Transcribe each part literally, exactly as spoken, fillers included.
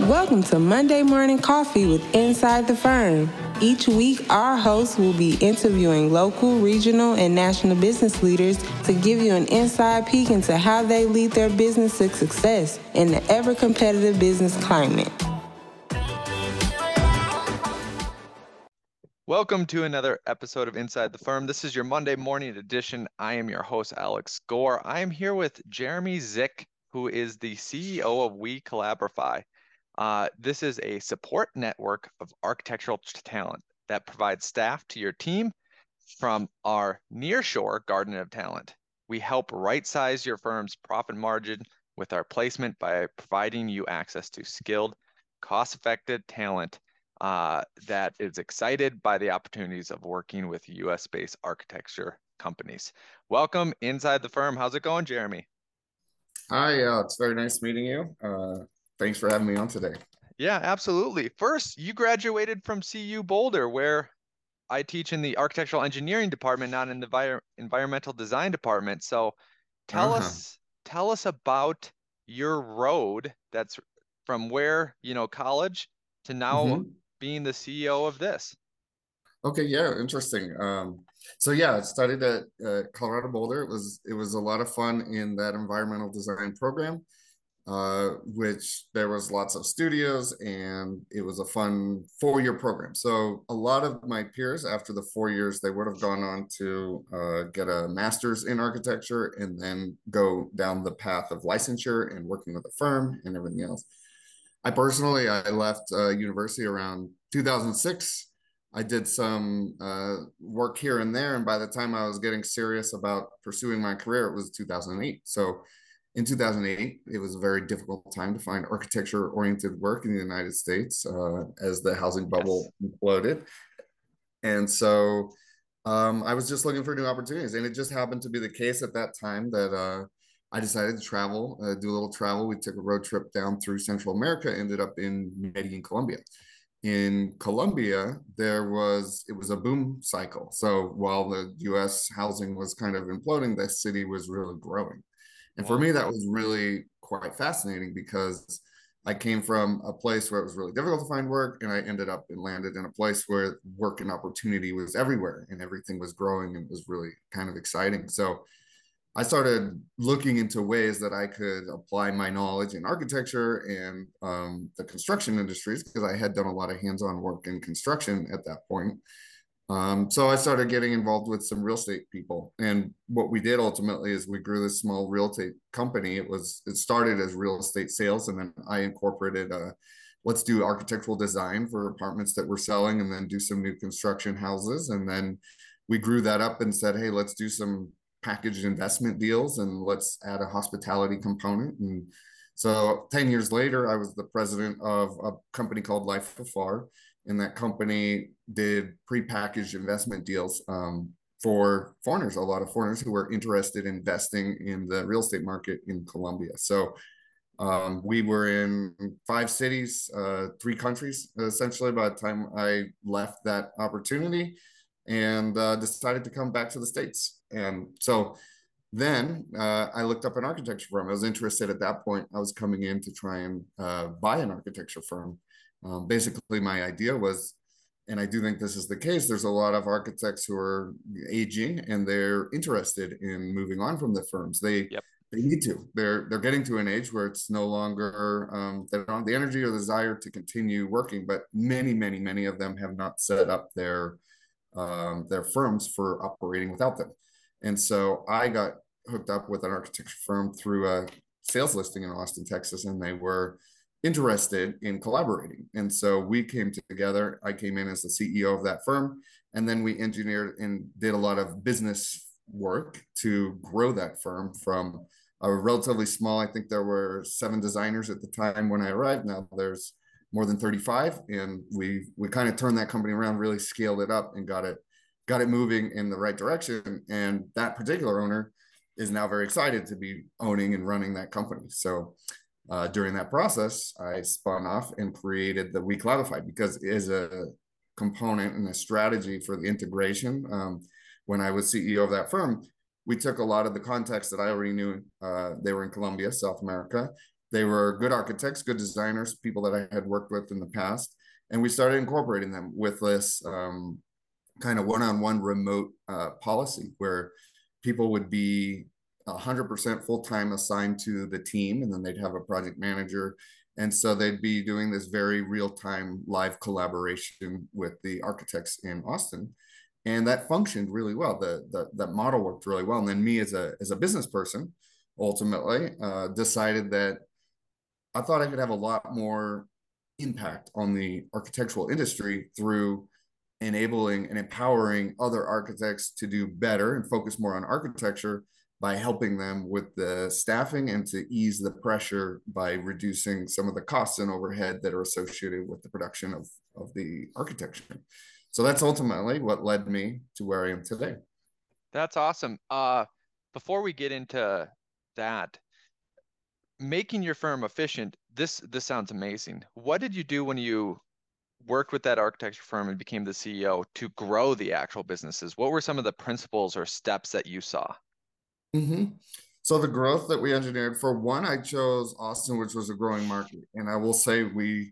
Welcome to Monday Morning Coffee with Inside the Firm. Each week, our hosts will be interviewing local, regional, and national business leaders to give you an inside peek into how they lead their business to success in the ever-competitive business climate. Welcome to another episode of Inside the Firm. This is your Monday morning edition. I am your host, Alex Gore. I am here with Jeremy Zick, who is the C E O of We Collaborify. Uh, this is a support network of architectural talent that provides staff to your team from our nearshore garden of talent. We help right-size your firm's profit margin with our placement by providing you access to skilled, cost-effective talent uh, that is excited by the opportunities of working with U S-based architecture companies. Welcome inside the firm. How's it going, Jeremy? Hi, uh, it's very nice meeting you. Uh, Thanks for having me on today. Yeah, absolutely. First, you graduated from C U Boulder, where I teach in the architectural engineering department, not in the envir environmental design department. So tell Uh-huh. us, tell us about your road that's from where, you know, college to now Mm-hmm. being the C E O of this. Okay, yeah, interesting. Um, so yeah, I studied at uh, Colorado Boulder. It was it was a lot of fun in that environmental design program. Uh, which there was lots of studios, and it was a fun four-year program. So a lot of my peers, after the four years, they would have gone on to uh, get a master's in architecture and then go down the path of licensure and working with a firm and everything else. I personally, I left uh, university around two thousand six. I did some uh, work here and there, and by the time I was getting serious about pursuing my career, it was two thousand eight. So in two thousand eight, it was a very difficult time to find architecture-oriented work in the United States uh, as the housing bubble yes. imploded. And so um, I was just looking for new opportunities. And it just happened to be the case at that time that uh, I decided to travel, uh, do a little travel. We took a road trip down through Central America, ended up in Medellin, Colombia. In Colombia, there was, it was a boom cycle. So while the U S housing was kind of imploding, the city was really growing. And for me, that was really quite fascinating because I came from a place where it was really difficult to find work, and I ended up and landed in a place where work and opportunity was everywhere and everything was growing and it was really kind of exciting. So I started looking into ways that I could apply my knowledge in architecture and um, the construction industries, because I had done a lot of hands-on work in construction at that point. Um, so I started getting involved with some real estate people. And what we did ultimately is we grew this small real estate company. It was, it started as real estate sales. And then I incorporated, uh, let's do architectural design for apartments that we're selling and then do some new construction houses. And then we grew that up and said, hey, let's do some packaged investment deals and let's add a hospitality component. And so ten years later, I was the president of a company called Life Afar. And that company did prepackaged investment deals um, for foreigners, a lot of foreigners who were interested in investing in the real estate market in Colombia. So um, we were in five cities, uh, three countries, essentially, by the time I left that opportunity and uh, decided to come back to the States. And so then uh, I looked up an architecture firm. I was interested at that point. I was coming in to try and uh, buy an architecture firm. Um, basically, my idea was, and I do think this is the case, there's a lot of architects who are aging and they're interested in moving on from the firms. They yep. they need to. They're they're getting to an age where it's no longer um, they don't have the energy or the desire to continue working. But many, many, many of them have not set up their um, their firms for operating without them. And so I got hooked up with an architecture firm through a sales listing in Austin, Texas, and they were interested in collaborating. And so we came together. I came in as the C E O of that firm, and then we engineered and did a lot of business work to grow that firm from a relatively small, I think there were seven designers at the time when I arrived. Now there's more than thirty-five, and we we kind of turned that company around, really scaled it up and got it got it moving in the right direction. And that particular owner is now very excited to be owning and running that company. So Uh, during that process, I spun off and created the We Collaborify because it is a component and a strategy for the integration. Um, when I was C E O of that firm, we took a lot of the contacts that I already knew. Uh, they were in Colombia, South America, They were good architects, good designers, people that I had worked with in the past. And we started incorporating them with this um, kind of one-on-one remote uh, policy where people would be one hundred percent full-time assigned to the team, and then they'd have a project manager. And so they'd be doing this very real-time live collaboration with the architects in Austin. And that functioned really well. The, the, that model worked really well. And then me as a, as a business person, ultimately uh, decided that I thought I could have a lot more impact on the architectural industry through enabling and empowering other architects to do better and focus more on architecture by helping them with the staffing and to ease the pressure by reducing some of the costs and overhead that are associated with the production of, of the architecture. So that's ultimately what led me to where I am today. That's awesome. Uh, before we get into that, making your firm efficient, this this sounds amazing. What did you do when you worked with that architecture firm and became the C E O to grow the actual businesses? What were some of the principles or steps that you saw? Mm-hmm. So the growth that we engineered, for one, I chose Austin, which was a growing market. And I will say we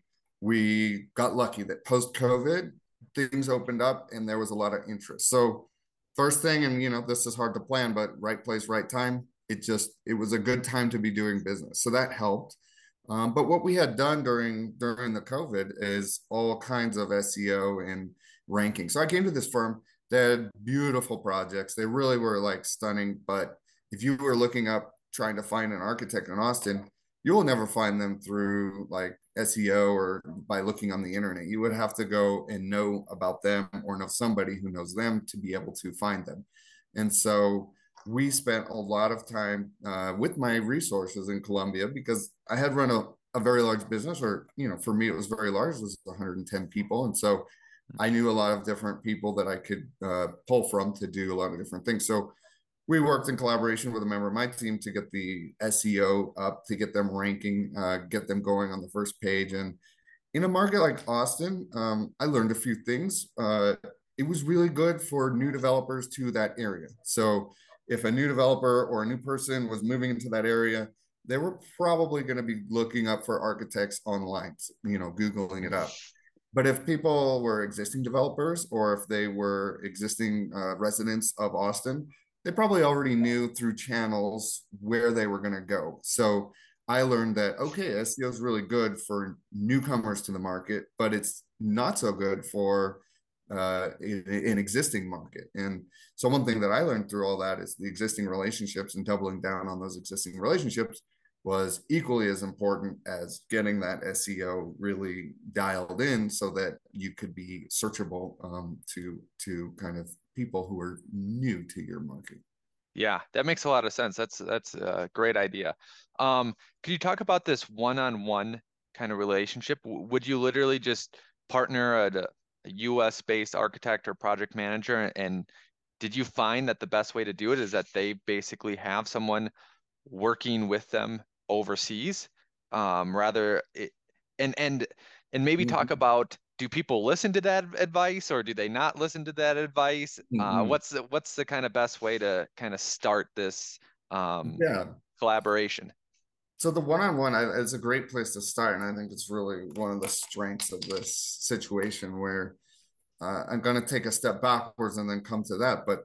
we got lucky that post-COVID, things opened up and there was a lot of interest. So first thing, and you know, this is hard to plan, but right place, right time. It just, it was a good time to be doing business. So that helped. Um, but what we had done during during the COVID is all kinds of S E O and ranking. So I came to this firm. They had beautiful projects. They really were like stunning. But if you were looking up trying to find an architect in Austin, you will never find them through like S E O or by looking on the internet. You would have to go and know about them or know somebody who knows them to be able to find them. And so we spent a lot of time uh, with my resources in Columbia because I had run a, a very large business, or, you know, for me, it was very large. It was one hundred ten people. And so I knew a lot of different people that I could uh, pull from to do a lot of different things. So we worked in collaboration with a member of my team to get the S E O up, to get them ranking, uh, get them going on the first page. And in a market like Austin, um, I learned a few things. Uh, it was really good for new developers to that area. So if a new developer or a new person was moving into that area, they were probably going to be looking up for architects online, you know, Googling it up. But if people were existing developers or if they were existing uh, residents of Austin, they probably already knew through channels where they were going to go. So I learned that, okay, S E O is really good for newcomers to the market, but it's not so good for uh, an existing market. And so one thing that I learned through all that is the existing relationships, and doubling down on those existing relationships was equally as important as getting that S E O really dialed in so that you could be searchable um, to to kind of people who are new to your market. Yeah, that makes a lot of sense. That's that's a great idea. Um, could you talk about this one-on-one kind of relationship? Would you literally just partner at a, a U S based architect or project manager? And did you find that the best way to do it is that they basically have someone working with them overseas, um, rather it, and and and maybe Mm-hmm. talk about, do people listen to that advice or do they not listen to that advice? Uh, Mm-hmm. what's the, what's the kind of best way to kind of start this um, Yeah. collaboration? So the one-on-one is a great place to start, and I think it's really one of the strengths of this situation where uh, I'm going to take a step backwards and then come to that. But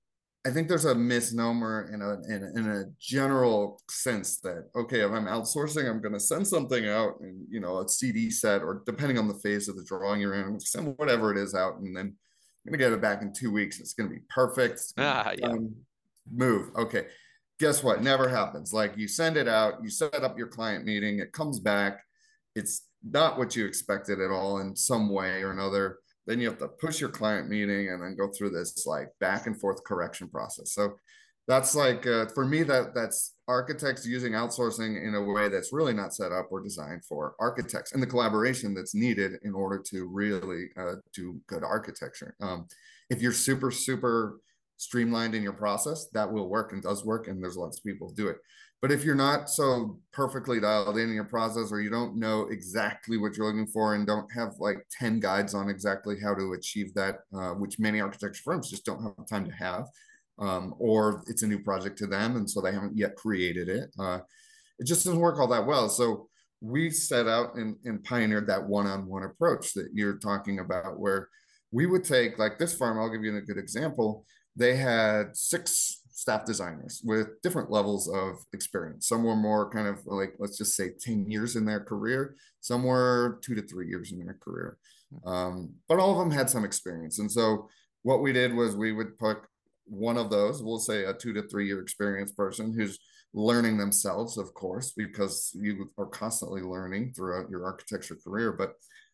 I think there's a misnomer in a, in a in a general sense that, okay, if I'm outsourcing, I'm going to send something out and, you know, a C D set, or depending on the phase of the drawing you're in, send whatever it is out, and then I'm going to get it back in two weeks. It's going to be perfect. It's going to Ah, be yeah. done. Move. Okay. Guess what? Never happens. Like, you send it out, you set up your client meeting, it comes back. It's not what you expected at all in some way or another. Then you have to push your client meeting and then go through this like back and forth correction process. So that's like, uh, for me, that that's architects using outsourcing in a way that's really not set up or designed for architects, and the collaboration that's needed in order to really uh, do good architecture. Um, if you're super, super streamlined in your process, that will work and does work, and there's lots of people who do it. But if you're not so perfectly dialed in, in your process, or you don't know exactly what you're looking for and don't have like ten guides on exactly how to achieve that, uh, which many architecture firms just don't have time to have, um, or it's a new project to them and so they haven't yet created it, uh, it just doesn't work all that well. So we set out and, and pioneered that one-on-one approach that you're talking about, where we would take, like this farm, I'll give you a good example. They had six staff designers with different levels of experience. Some were more kind of like, let's just say ten years in their career. Some were two to three years in their career. Um, but all of them had some experience. And so what we did was we would put one of those, we'll say a two to three year experienced person who's learning themselves, of course, because you are constantly learning throughout your architecture career, but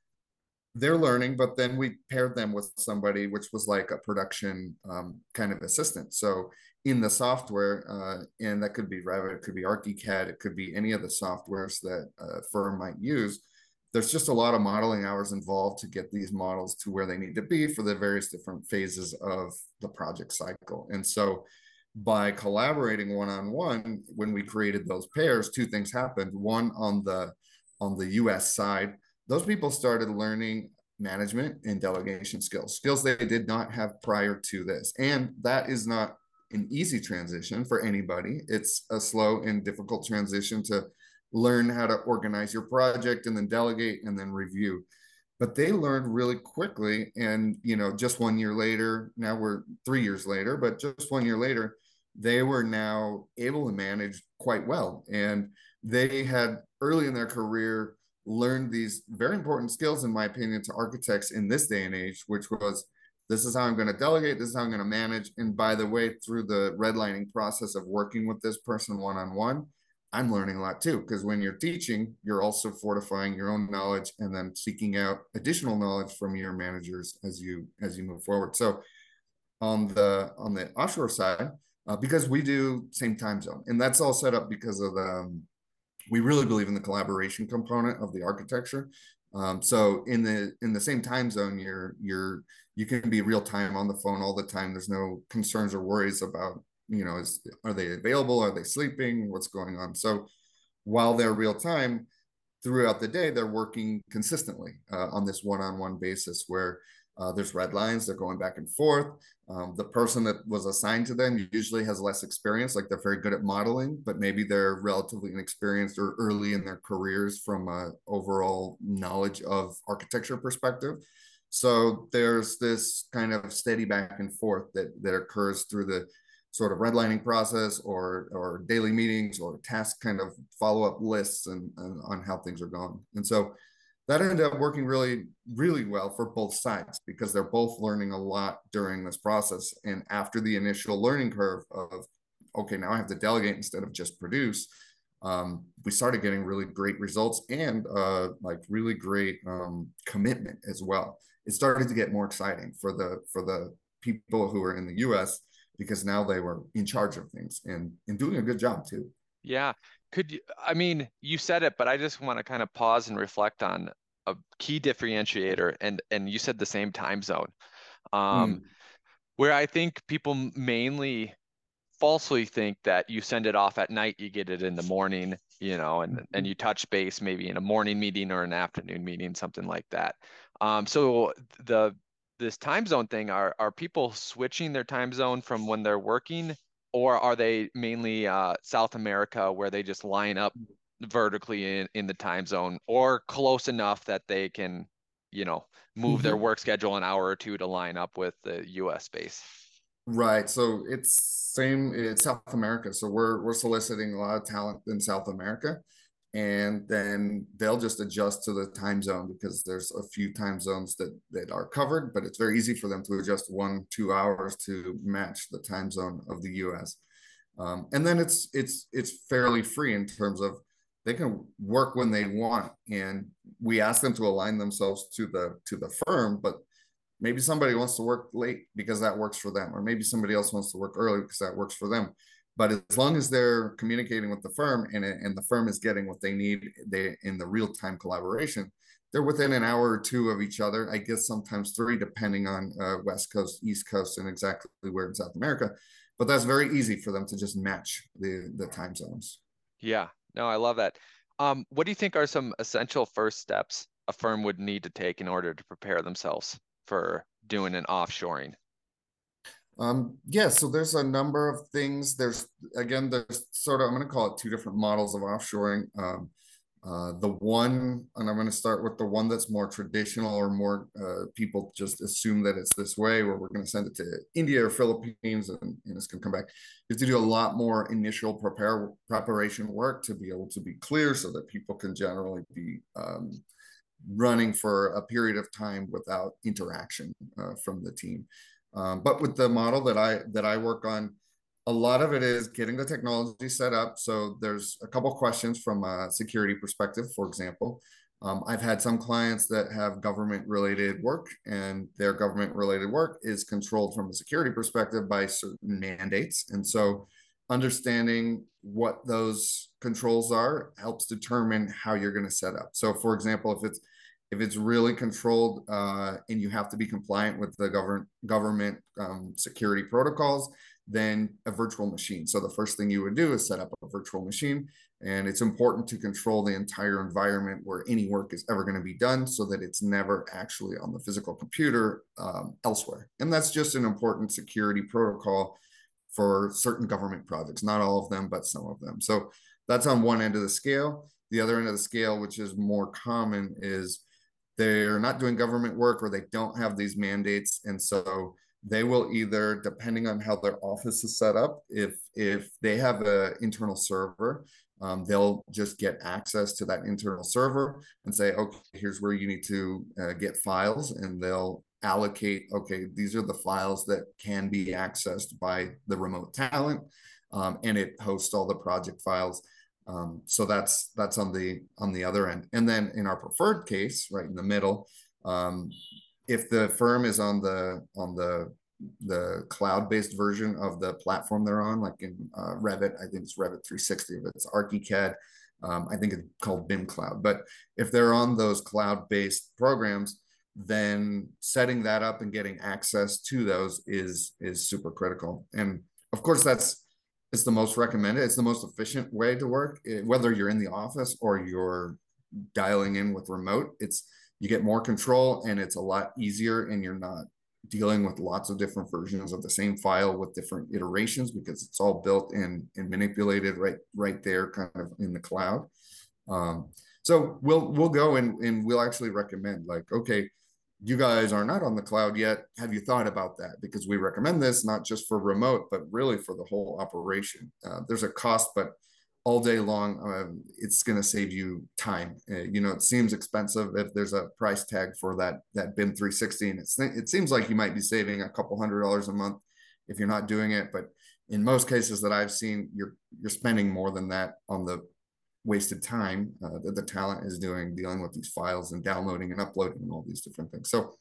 they're learning. But then we paired them with somebody which was like a production um, kind of assistant. So in the software, uh, and that could be Revit, it could be ArchiCAD, it could be any of the softwares that a firm might use. There's just a lot of modeling hours involved to get these models to where they need to be for the various different phases of the project cycle. And so by collaborating one-on-one, when we created those pairs, two things happened. One, on the on the U S side, those people started learning management and delegation skills, skills they did not have prior to this. And that is not an easy transition for anybody. It's a slow and difficult transition to learn how to organize your project and then delegate and then review. But they learned really quickly. And, you know, just one year later, now we're three years later, but just one year later, they were now able to manage quite well. And they had early in their career learned these very important skills, in my opinion, to architects in this day and age, which was, this is how I'm going to delegate, this is how I'm going to manage. And by the way, through the redlining process of working with this person one-on-one, I'm learning a lot too, because when you're teaching, you're also fortifying your own knowledge and then seeking out additional knowledge from your managers as you as you move forward. So on the on the offshore side, uh, because we do same time zone, and that's all set up because of the, um, we really believe in the collaboration component of the architecture. Um, so in the in the same time zone, you're you're you can be real time on the phone all the time. There's no concerns or worries about, you know, is, are they available? Are they sleeping? What's going on? So while they're real time throughout the day, they're working consistently uh, on this one-on-one basis where uh, there's red lines, they're going back and forth. Um, the person that was assigned to them usually has less experience, like they're very good at modeling, but maybe they're relatively inexperienced or early in their careers from an overall knowledge of architecture perspective. So there's this kind of steady back and forth that, that occurs through the sort of redlining process or or daily meetings or task kind of follow-up lists and, and on how things are going. And so that ended up working really, really well for both sides because they're both learning a lot during this process. And after the initial learning curve of, okay, now I have to delegate instead of just produce, um, we started getting really great results and uh, like really great um, commitment as well. It started to get more exciting for the for the people who are in the U S because now they were in charge of things and, and doing a good job too. Yeah. Could you, I mean, you said it, but I just want to kind of pause and reflect on a key differentiator. And, and you said the same time zone, um, mm. where I think people mainly falsely think that you send it off at night, you get it in the morning, you know, and, and you touch base maybe in a morning meeting or an afternoon meeting, something like that. Um, so the, this time zone thing, are, are people switching their time zone from when they're working, or are they mainly uh, South America where they just line up vertically in, in the time zone or close enough that they can, you know, move mm-hmm. their work schedule an hour or two to line up with the U S base? Right. So it's same, it's South America. So we're, we're soliciting a lot of talent in South America. And then they'll just adjust to the time zone because there's a few time zones that, that are covered, but it's very easy for them to adjust one, two hours to match the time zone of the U S. Um, and then it's, it's, it's fairly free in terms of they can work when they want. And we ask them to align themselves to the, to the firm, but maybe somebody wants to work late because that works for them, or maybe somebody else wants to work early because that works for them. But as long as they're communicating with the firm and, and the firm is getting what they need, they in the real-time collaboration, they're within an hour or two of each other. I guess sometimes three, depending on uh, West Coast, East Coast, and exactly where in South America. But that's very easy for them to just match the, the time zones. Yeah, no, I love that. Um, what do you think are some essential first steps a firm would need to take in order to prepare themselves for doing an offshoring? Um, yeah, so there's a number of things. There's, again, there's sort of, I'm going to call it two different models of offshoring. Um, uh, the one, and I'm going to start with the one that's more traditional, or more uh, people just assume that it's this way, where we're going to send it to India or Philippines, and, and it's going to come back, is to do a lot more initial prepare preparation work to be able to be clear, so that people can generally be um, running for a period of time without interaction uh, from the team. Um, but with the model that I that I work on, a lot of it is getting the technology set up. So there's a couple questions from a security perspective. For example, um, I've had some clients that have government related work, and their government related work is controlled from a security perspective by certain mandates. And so understanding what those controls are helps determine how you're going to set up. So for example, if it's if it's really controlled uh, and you have to be compliant with the government government um, security protocols, then a virtual machine. So the first thing you would do is set up a virtual machine, and it's important to control the entire environment where any work is ever going to be done, so that it's never actually on the physical computer um, elsewhere. And that's just an important security protocol for certain government projects, not all of them, but some of them. So that's on one end of the scale. The other end of the scale, which is more common, is they're not doing government work, or they don't have these mandates. And so they will either, depending on how their office is set up, if if they have an internal server, um, they'll just get access to that internal server and say, okay, here's where you need to uh, get files, and they'll allocate, okay, these are the files that can be accessed by the remote talent, um, and it hosts all the project files. Um, so that's that's on the on the other end. And then in our preferred case, right in the middle, um, if the firm is on the on the the cloud-based version of the platform they're on, like in uh, Revit, I think it's Revit three sixty, but it's ArchiCAD. Um, I think it's called B I M Cloud. But if they're on those cloud-based programs, then setting that up and getting access to those is is super critical. And of course, that's it's the most recommended. It's the most efficient way to work, whether you're in the office or you're dialing in with remote. It's you get more control, and it's a lot easier, and you're not dealing with lots of different versions of the same file with different iterations, because it's all built in and manipulated right right there, kind of in the cloud. Um, so we'll we'll go and, and we'll actually recommend, like, okay, you guys are not on the cloud yet. Have you thought about that? Because we recommend this not just for remote, but really for the whole operation. Uh, there's a cost, but all day long, um, it's going to save you time. Uh, you know, it seems expensive if there's a price tag for that that B I M three sixty, and it's, it seems like you might be saving a couple hundred dollars a month if you're not doing it. But in most cases that I've seen, you're you're spending more than that on the wasted time uh, that the talent is doing, dealing with these files and downloading and uploading and all these different things. So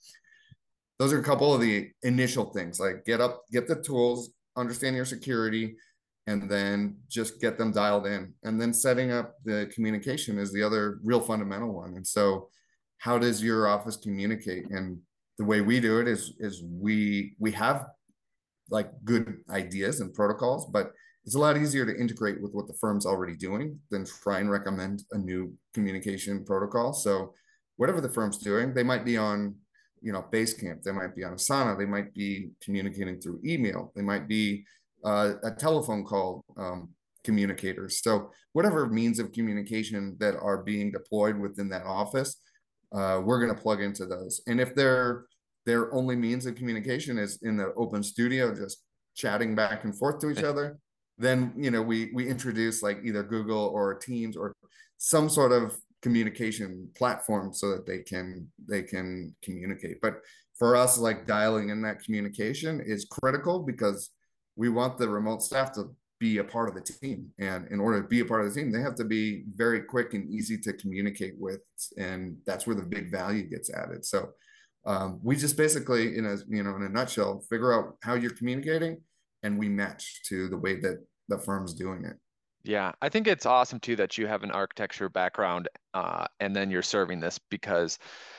those are a couple of the initial things, like get up, get the tools, understand your security, and then just get them dialed in. And then setting up the communication is the other real fundamental one. And so how does your office communicate? And the way we do it is, is we, we have like good ideas and protocols, but it's a lot easier to integrate with what the firm's already doing than try and recommend a new communication protocol. So whatever the firm's doing, they might be on, you know, Basecamp, they might be on Asana, they might be communicating through email, they might be uh, a telephone call um, communicators. So whatever means of communication that are being deployed within that office, uh, we're going to plug into those. And if their their only means of communication is in the open studio, just chatting back and forth to each other, then, you know, we we introduce like either Google or Teams or some sort of communication platform so that they can they can communicate. But for us, like dialing in that communication is critical, because we want the remote staff to be a part of the team. And in order to be a part of the team, they have to be very quick and easy to communicate with. And that's where the big value gets added. So um, we just basically, in a, you know, in a nutshell, figure out how you're communicating, and we match to the way that the firm's doing it. Yeah, I think it's awesome too that you have an architecture background uh, and then you're serving this, because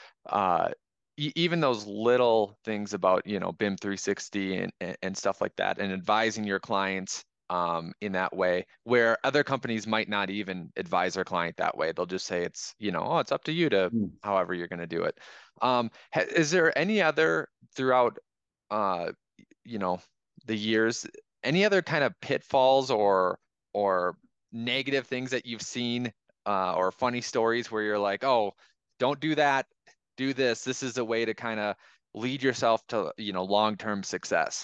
uh, e even those little things about, you know, B I M three sixty and, and stuff like that, and advising your clients um, in that way, where other companies might not even advise their client that way. They'll just say it's, you know, oh, it's up to you to mm. however you're going to do it. Um, is there any other throughout, uh, you know, the years, any other kind of pitfalls or or negative things that you've seen, uh, or funny stories where you're like, oh, don't do that, do this. This is a way to kind of lead yourself to, you know, long-term success.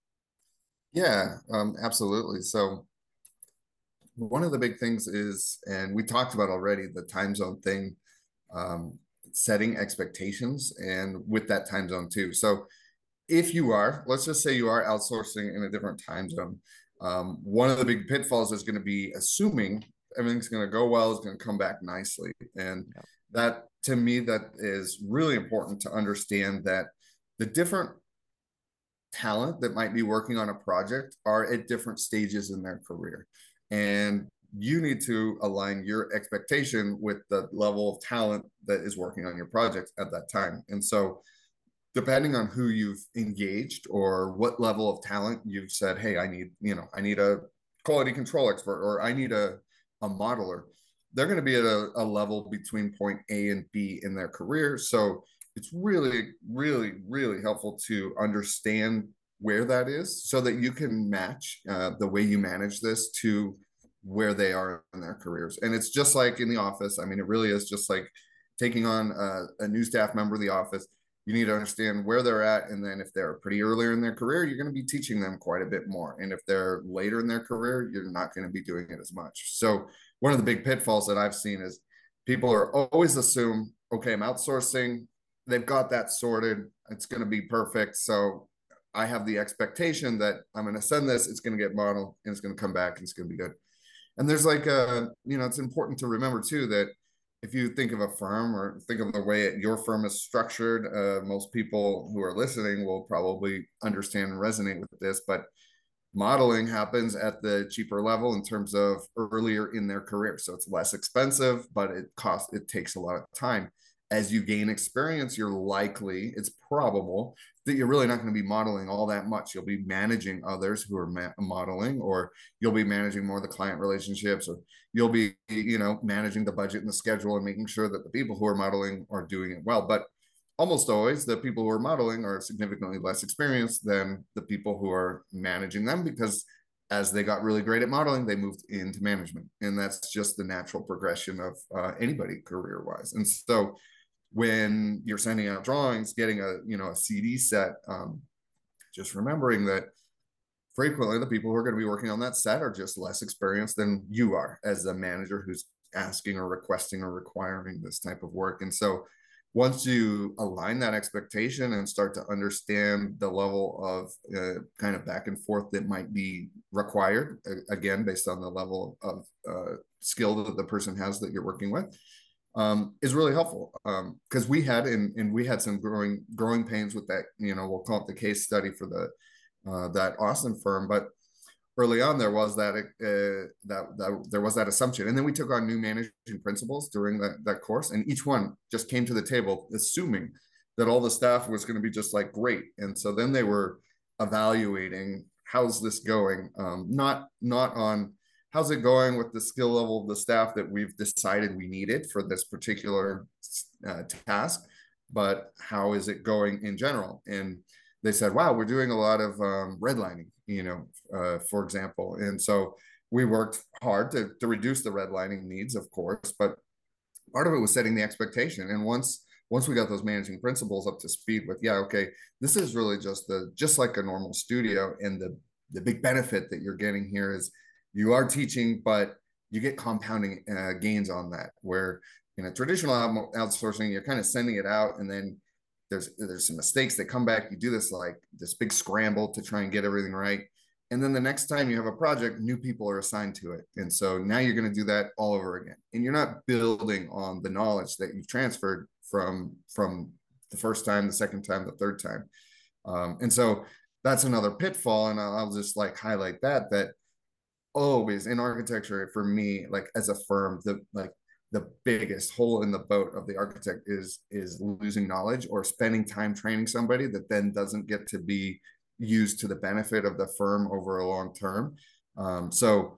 Yeah, um, absolutely. So one of the big things is, and we talked about already, the time zone thing, um, setting expectations, and with that time zone too. So if you are, let's just say you are outsourcing in a different time zone, um, one of the big pitfalls is going to be assuming everything's going to go well, is going to come back nicely. And Yeah. that, to me, that is really important to understand, that the different talent that might be working on a project are at different stages in their career. And you need to align your expectation with the level of talent that is working on your project at that time. And so, depending on who you've engaged or what level of talent you've said, hey, I need, you know, I need a quality control expert, or I need a, a modeler, they're going to be at a, a level between point A and B in their career. So it's really, really, really helpful to understand where that is so that you can match uh, the way you manage this to where they are in their careers. And it's just like in the office. I mean, it really is just like taking on a, a new staff member of the office. You need to understand where they're at. And then if they're pretty earlier in their career, you're going to be teaching them quite a bit more. And if they're later in their career, you're not going to be doing it as much. So one of the big pitfalls that I've seen is people are always assume, okay, I'm outsourcing. They've got that sorted. It's going to be perfect. So I have the expectation that I'm going to send this, it's going to get modeled, and it's going to come back, and it's going to be good. And there's like a, you know, it's important to remember too, that if you think of a firm or think of the way your firm is structured, uh, most people who are listening will probably understand and resonate with this, but modeling happens at the cheaper level in terms of earlier in their career. So it's less expensive, but it costs, it takes a lot of time. As you gain experience, you're likely, it's probable that you're really not going to be modeling all that much. You'll be managing others who are ma- modeling, or you'll be managing more of the client relationships, or you'll be, you know, managing the budget and the schedule and making sure that the people who are modeling are doing it well. But almost always the people who are modeling are significantly less experienced than the people who are managing them, because as they got really great at modeling, they moved into management. And that's just the natural progression of uh, anybody career wise. And so when you're sending out drawings, getting a, you know, a C D set, um, just remembering that frequently the people who are going to be working on that set are just less experienced than you are as a manager who's asking or requesting or requiring this type of work. And so once you align that expectation and start to understand the level of uh, kind of back and forth that might be required, again, based on the level of uh, skill that the person has that you're working with, um, is really helpful. Um, because we had, and, and we had some growing growing pains with that, you know, we'll call it the case study for the uh, that Austin firm, but early on there was that uh, that that there was that assumption, and then we took on new managing principles during that that course, and each one just came to the table assuming that all the staff was going to be just like great, and so then they were evaluating how's this going, um, not not on how's it going with the skill level of the staff that we've decided we needed for this particular uh, task, but how is it going in general. And they said, wow, we're doing a lot of um, redlining, you know, uh, for example. And so we worked hard to, to reduce the redlining needs, of course, but part of it was setting the expectation. And once once we got those managing principles up to speed with, yeah, okay, this is really just the just like a normal studio. And the the big benefit that you're getting here is you are teaching, but you get compounding uh, gains on that, where in a traditional outsourcing, you're kind of sending it out, and then there's there's some mistakes that come back. You do this like this big scramble to try and get everything right, and then the next time you have a project, new people are assigned to it, and so now you're going to do that all over again, and you're not building on the knowledge that you've transferred from from the first time, the second time, the third time. Um, and so that's another pitfall, and I'll, I'll just like highlight that that always in architecture, for me, like as a firm, the like the biggest hole in the boat of the architect is is losing knowledge or spending time training somebody that then doesn't get to be used to the benefit of the firm over a long term. Um, so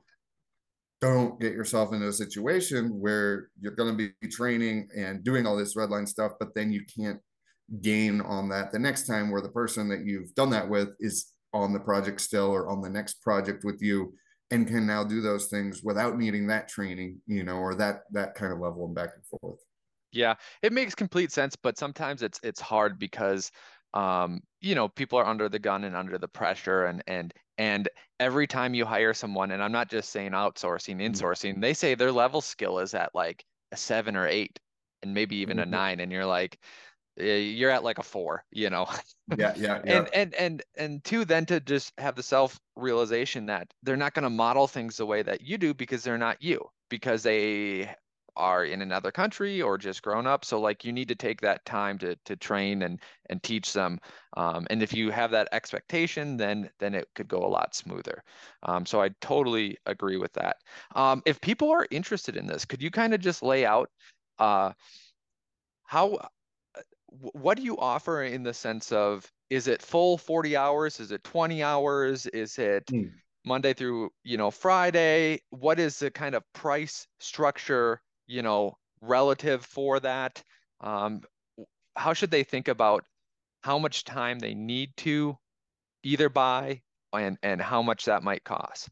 don't get yourself into a situation where you're going to be training and doing all this redline stuff, but then you can't gain on that the next time, where the person that you've done that with is on the project still or on the next project with you, and can now do those things without needing that training, you know, or that that kind of level and back and forth. Yeah, it makes complete sense, but sometimes it's it's hard because um, you know, people are under the gun and under the pressure, and and and every time you hire someone, and I'm not just saying outsourcing, insourcing, they say their level skill is at like a seven or eight, and maybe even a nine, and you're like, eh, you're at like a four, you know. Yeah, yeah, yeah. And and and and two, then to just have the self-realization that they're not going to model things the way that you do because they're not you, because they are in another country or just grown up. So like you need to take that time to to train and and teach them. Um, and if you have that expectation, then then it could go a lot smoother. Um, so I totally agree with that. Um, if people are interested in this, could you kind of just lay out uh, how what do you offer in the sense of, is it full forty hours? Is it twenty hours? Is it Mm. Monday through, you know, Friday? What is the kind of price structure, you know, relative for that? Um, how should they think about how much time they need to either buy and and how much that might cost?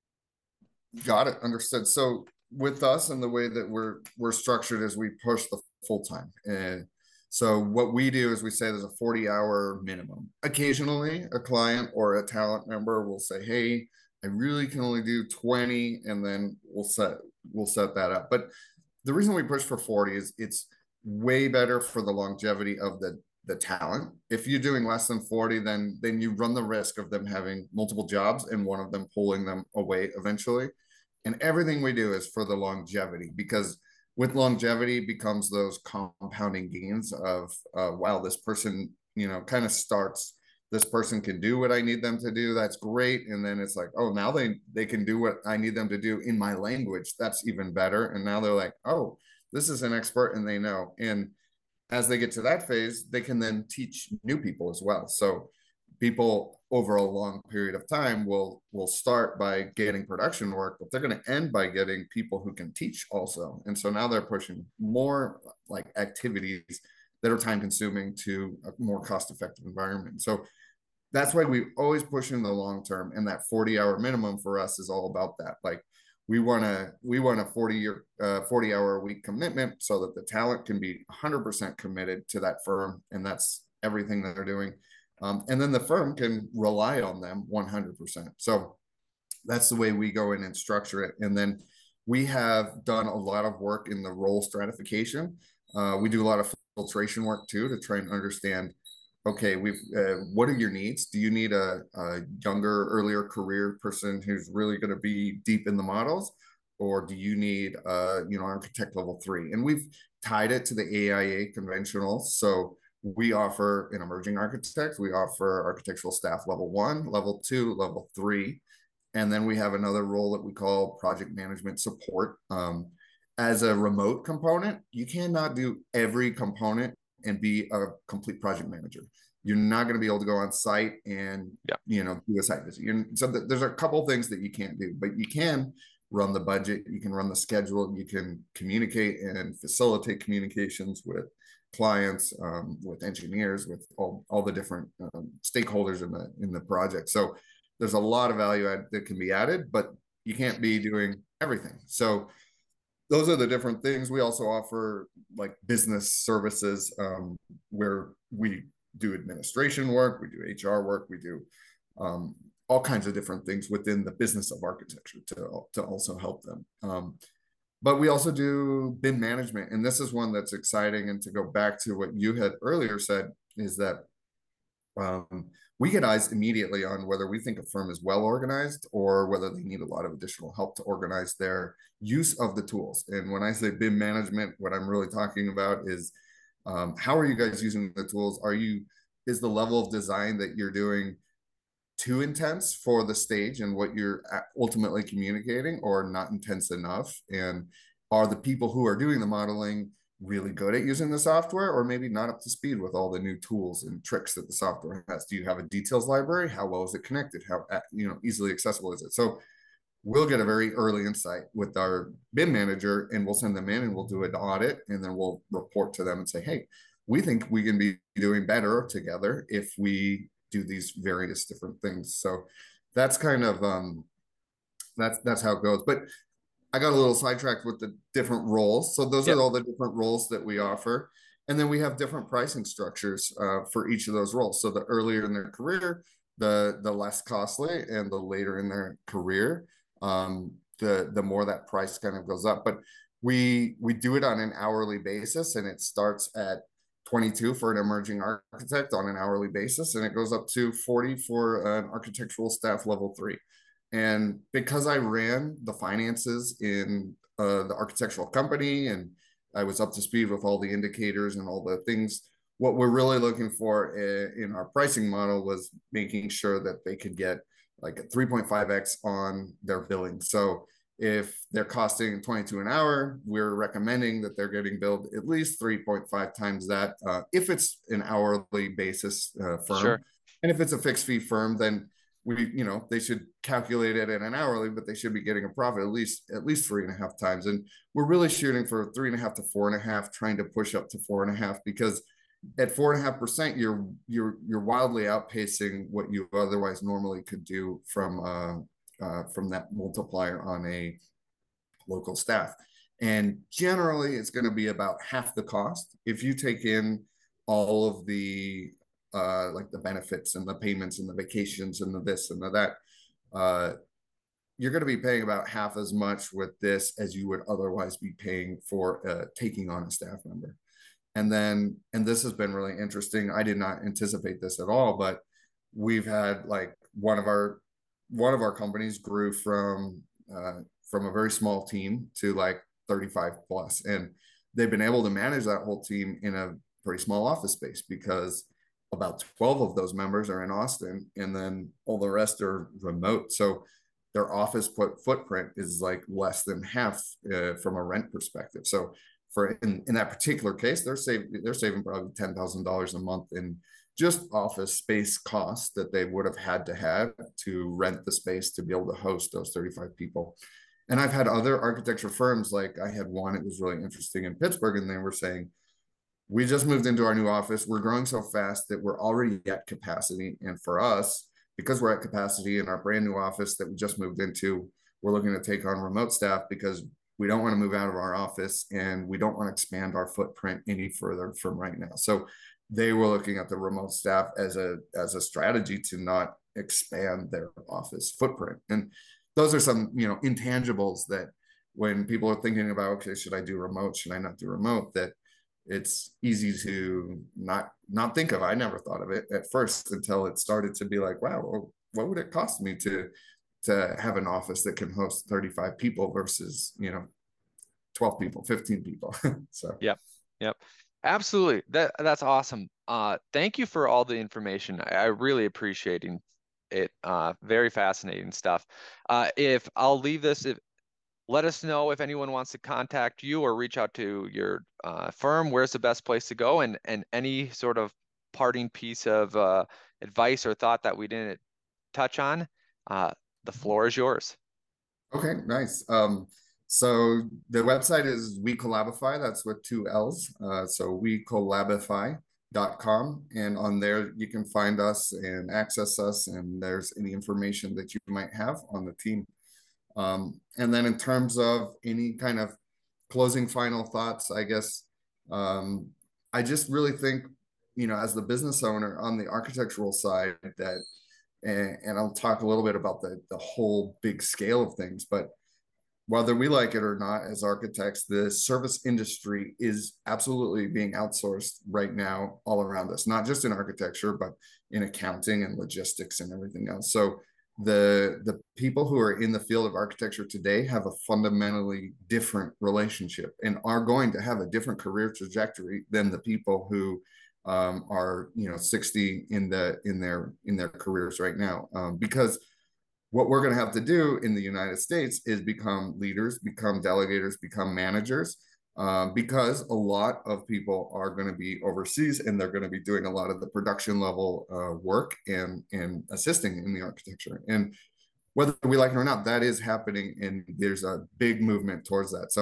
Got it. Understood. So with us and the way that we're we're structured is we push the full time. And so what we do is we say there's a forty hour minimum. Occasionally a client or a talent member will say, hey, I really can only do twenty, and then we'll set we'll set that up. But the reason we push for forty is it's way better for the longevity of the the talent. If you're doing less than forty, then then you run the risk of them having multiple jobs and one of them pulling them away eventually. And everything we do is for the longevity, because with longevity becomes those compounding gains of uh, wow, this person, you know, kind of starts, this person can do what I need them to do. That's great. And then it's like, oh, now they they can do what I need them to do in my language. That's even better. And now they're like, oh, this is an expert and they know. And as they get to that phase, they can then teach new people as well. So people over a long period of time will will start by getting production work, but they're going to end by getting people who can teach also. And so now they're pushing more like activities that are time consuming to a more cost effective environment. So that's why we always push in the long term, and that forty hour minimum for us is all about that. Like we want to we want a forty year uh, forty hour a week commitment so that the talent can be one hundred percent committed to that firm, and that's everything that they're doing. Um, and then the firm can rely on them one hundred percent. So that's the way we go in and structure it. And then we have done a lot of work in the role stratification. Uh, we do a lot of filtration work too to try and understand, okay, we've uh, what are your needs? Do you need a, a younger, earlier career person who's really going to be deep in the models, or do you need uh, you know, architect level three? And we've tied it to the A I A conventional. So we offer an emerging architect, we offer architectural staff level one, level two, level three, and then we have another role that we call project management support. Um, as a remote component, you cannot do every component and be a complete project manager. You're not going to be able to go on site and yeah. you know, do a site visit. You're, so th- there's a couple things that you can't do, but you can run the budget, you can run the schedule, you can communicate and facilitate communications with clients, um, with engineers, with all, all the different um, stakeholders in the in the project. So there's a lot of value add that can be added, but you can't be doing everything. So those are the different things. We also offer like business services, um, where we do administration work, we do H R work, we do um, all kinds of different things within the business of architecture to, to also help them. Um, but we also do B I M management. And this is one that's exciting. And to go back to what you had earlier said is that um, we get eyes immediately on whether we think a firm is well organized or whether they need a lot of additional help to organize their use of the tools. And when I say B I M management, what I'm really talking about is um, how are you guys using the tools? Are you, is the level of design that you're doing too intense for the stage and what you're ultimately communicating, or not intense enough? And are the people who are doing the modeling really good at using the software, or maybe not up to speed with all the new tools and tricks that the software has? Do you have a details library? How well is it connected? How, you know, easily accessible is it? So we'll get a very early insight with our B I M manager, and we'll send them in and we'll do an audit, and then we'll report to them and say, hey, we think we can be doing better together if we do these various different things. So that's kind of um, that's that's how it goes. But I got a little sidetracked with the different roles. So those Yep. are all the different roles that we offer. And then we have different pricing structures uh, for each of those roles. So the earlier in their career, the the less costly, and the later in their career, um, the the more that price kind of goes up. But we we do it on an hourly basis, and it starts at twenty-two for an emerging architect on an hourly basis, and it goes up to forty for an architectural staff level three. And because I ran the finances in uh, the architectural company, and I was up to speed with all the indicators and all the things, what we're really looking for in our pricing model was making sure that they could get like a three point five x on their billing. So if they're costing twenty-two an hour, we're recommending that they're getting billed at least three point five times that uh, if it's an hourly basis uh, firm. Sure. And if it's a fixed fee firm, then we, you know, they should calculate it at an hourly, but they should be getting a profit at least at least three and a half times. And we're really shooting for three and a half to four and a half, trying to push up to four and a half, because at four and a half percent, you're you're you're wildly outpacing what you otherwise normally could do from uh, uh, from that multiplier on a local staff. And generally, it's going to be about half the cost if you take in all of the uh, like the benefits and the payments and the vacations and the this and the that. Uh, you're going to be paying about half as much with this as you would otherwise be paying for uh, taking on a staff member. And then, and this has been really interesting. I did not anticipate this at all, but we've had like one of our one of our companies grew from uh, from a very small team to like thirty-five plus, and they've been able to manage that whole team in a pretty small office space, because about twelve of those members are in Austin, and then all the rest are remote. So their office put footprint is like less than half uh, from a rent perspective. So for in, in that particular case, they're saving they're saving probably ten thousand dollars a month in just office space costs that they would have had to have to rent the space to be able to host those thirty-five people. And I've had other architecture firms, like I had one, it was really interesting in Pittsburgh, and they were saying, we just moved into our new office. We're growing so fast that we're already at capacity. And for us, because we're at capacity in our brand new office that we just moved into, we're looking to take on remote staff because we don't want to move out of our office, and we don't want to expand our footprint any further from right now. So they were looking at the remote staff as a as a strategy to not expand their office footprint. And those are some, you know, intangibles that when people are thinking about, okay, should I do remote? Should I not do remote? That it's easy to not not think of. I never thought of it at first until it started to be like, wow, well, what would it cost me to to have an office that can host thirty-five people versus, you know, twelve people, fifteen people. So yep, yep, absolutely. That that's awesome. Uh, thank you for all the information. I, I really appreciating it. Uh, very fascinating stuff. Uh, if I'll leave this, if let us know if anyone wants to contact you or reach out to your uh, firm, where's the best place to go, and and any sort of parting piece of uh, advice or thought that we didn't touch on. Uh, the floor is yours. Okay, nice. Um, so the website is WeCollabify. That's with two L's. Uh, so we collabify dot com, and on there you can find us and access us, and there's any information that you might have on the team. Um, and then in terms of any kind of closing final thoughts, I guess, um, I just really think, you know, as the business owner on the architectural side, that, and, and I'll talk a little bit about the, the whole big scale of things, but whether we like it or not, as architects, the service industry is absolutely being outsourced right now all around us, not just in architecture, but in accounting and logistics and everything else. So the the people who are in the field of architecture today have a fundamentally different relationship and are going to have a different career trajectory than the people who um, are, you know, sixty in the in their in their careers right now, um, because what we're going to have to do in the United States is become leaders, become delegators, become managers, um, because a lot of people are going to be overseas, and they're going to be doing a lot of the production level uh, work and, and assisting in the architecture. And whether we like it or not, that is happening, and there's a big movement towards that. So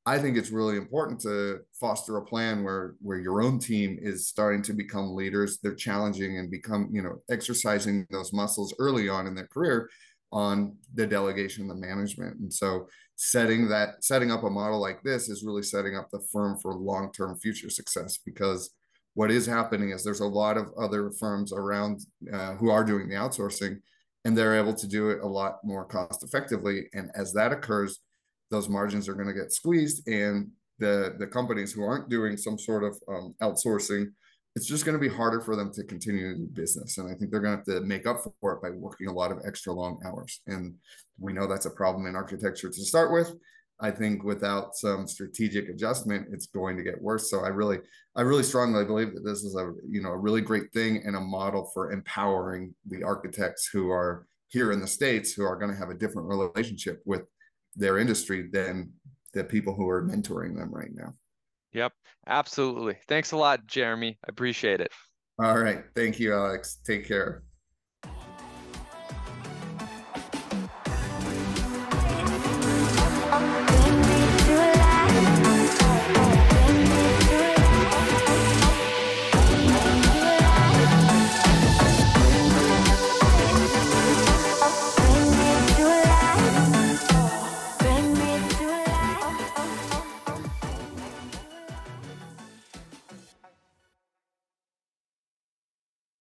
I think it's really important to foster a plan where where your own team is starting to become leaders. They're challenging and become, you know, exercising those muscles early on in their career on the delegation, the management. And so setting that setting up a model like this is really setting up the firm for long-term future success, because what is happening is there's a lot of other firms around uh, who are doing the outsourcing, and they're able to do it a lot more cost effectively. And as that occurs, those margins are going to get squeezed, and the the companies who aren't doing some sort of um, outsourcing, it's just going to be harder for them to continue to do business. And I think they're going to have to make up for it by working a lot of extra long hours. And we know that's a problem in architecture to start with. I think without some strategic adjustment, it's going to get worse. So I really, I really strongly believe that this is a, you know, a really great thing and a model for empowering the architects who are here in the States, who are going to have a different relationship with their industry than the people who are mentoring them right now. Yep, absolutely. Thanks a lot, Jeremy. I appreciate it. All right. Thank you, Alex. Take care.